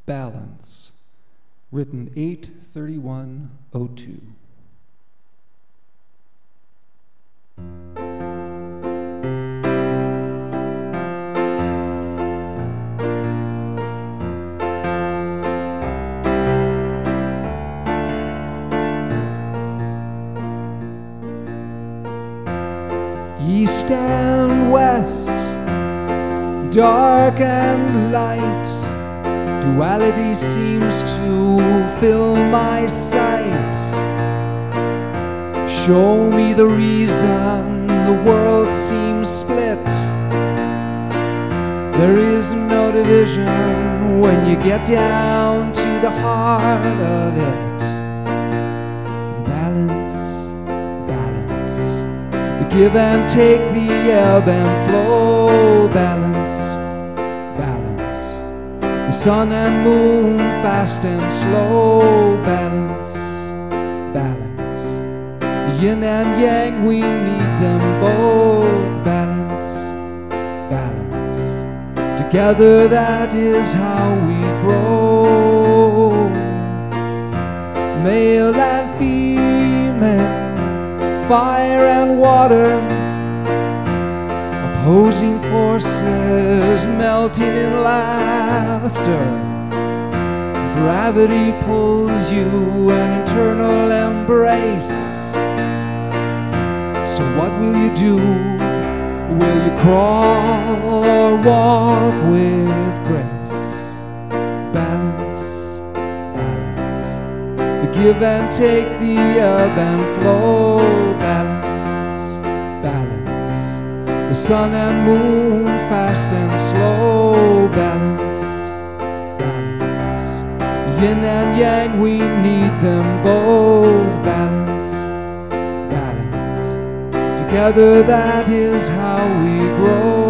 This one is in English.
Balance, written 8/31/02. East and west, dark and light, duality seems to fill my sight. Show me the reason the world seems split. There is no division when you get down to the heart of it. Balance, balance, the give and take, the ebb and flow. Balance, balance, the sun and moon, fast and slow. Balance, balance, the yin and yang, we need them both. Balance, balance, together that is how we grow. Male and female, fire and water, opposing forces melting in laughter. Gravity pulls you, an internal embrace. So what will you do? Will you crawl or walk with grace? Balance, balance, the give and take, the ebb and flow. Balance, balance, the sun and moon, fast and slow. Balance, balance, yin and yang, we need them both. Balance, balance, together that is how we grow.